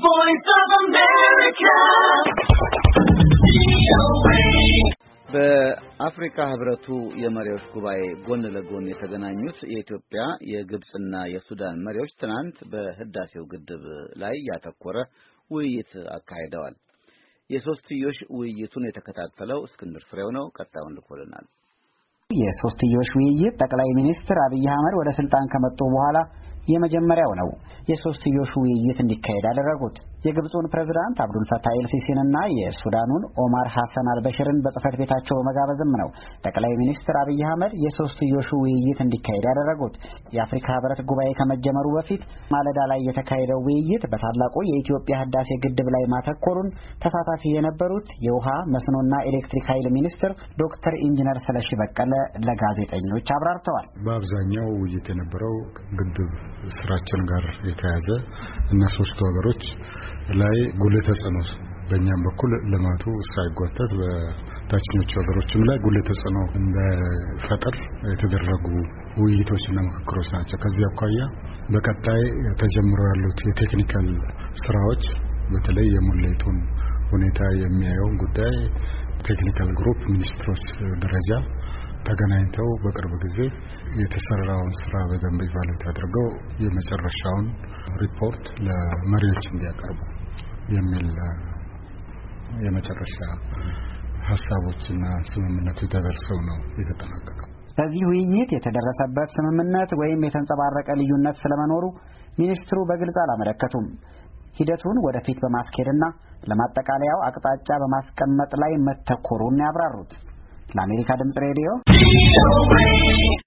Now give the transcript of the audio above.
voice of America. በአፍሪካ ህብረቱ የመሪዎች ጉባኤ ጎን ለጎን የተገናኙት የኢትዮጵያ የግብጽና የሱዳን መሪዎች ትናንት በህዳሴው ግድብ ላይ ያተኮረ ውይይት አካሂደዋል። የሶስትዮሽ ውይይቱን የተከታተለው እስክንድር ፍሬው ነው። ቀጣዩን ልኮልናል። የሶስትዮሽ ውይይት ጠቅላይ ሚኒስትር አብይ አህመድ ወደ ስልጣን ከመጡ በኋላ የመጀመሪያው ነው። የሶስትዮሽ ውይይት እንዲካሄድ ያደረጉት የግብፁን ፕሬዝዳንት አብዱል ፈታህ ኤልሲሲንና የሱዳኑን ኦማር ሐሰን አልበሽርን በጽህፈት ቤታቸው በመጋበዝም ነው ጠቅላይ ሚኒስትር አብይ አህመድ የሶስትዮሽ ውይይት እንዲካሄድ ያደረጉት። የአፍሪካ ህብረት ጉባኤ ከመጀመሩ በፊት ማለዳ ላይ የተካሄደው ውይይት በታላቁ የኢትዮጵያ ህዳሴ ግድብ ላይ ማተኮሩን ተሳታፊ የነበሩት የውሃ መስኖና ኤሌክትሪክ ኃይል ሚኒስትር ዶክተር ኢንጂነር ስለሺ በቀለ ለጋዜጠኞች አብራርተዋል። በአብዛኛው ውይይት የነበረው ግድብ ስራችን ጋር የተያያዘ እና ሶስቱ ሀገሮች ላይ ጉልህ ተጽዕኖ በእኛም በኩል ልማቱ ሳይጓተት በታችኞቹ ሀገሮችም ላይ ጉልህ ተጽዕኖ እንደፈጠር የተደረጉ ውይይቶችና ምክክሮች ናቸው። ከዚህ አኳያ በቀጣይ ተጀምረው ያሉት የቴክኒካል ስራዎች በተለይ የሙሌቱን ሁኔታ የሚያየውን ጉዳይ ቴክኒካል ግሩፕ ሚኒስትሮች ደረጃ ተገናኝተው በቅርብ ጊዜ የተሰራውን ስራ በደንብ ኢቫሉዌት አድርገው የመጨረሻውን ሪፖርት ለመሪዎች እንዲያቀርቡ የሚል የመጨረሻ ሐሳቦችና ስምምነቱ ተደርሰው ነው የተጠናቀቀው። በዚህ ውይይት የተደረሰበት ስምምነት ወይም የተንጸባረቀ ልዩነት ስለመኖሩ ሚኒስትሩ በግልጽ አላመለከቱም። ሂደቱን ወደፊት በማስኬድና ለማጠቃለያው አቅጣጫ በማስቀመጥ ላይ መተኮሩን ያብራሩት። ለአሜሪካ ድምጽ ሬዲዮ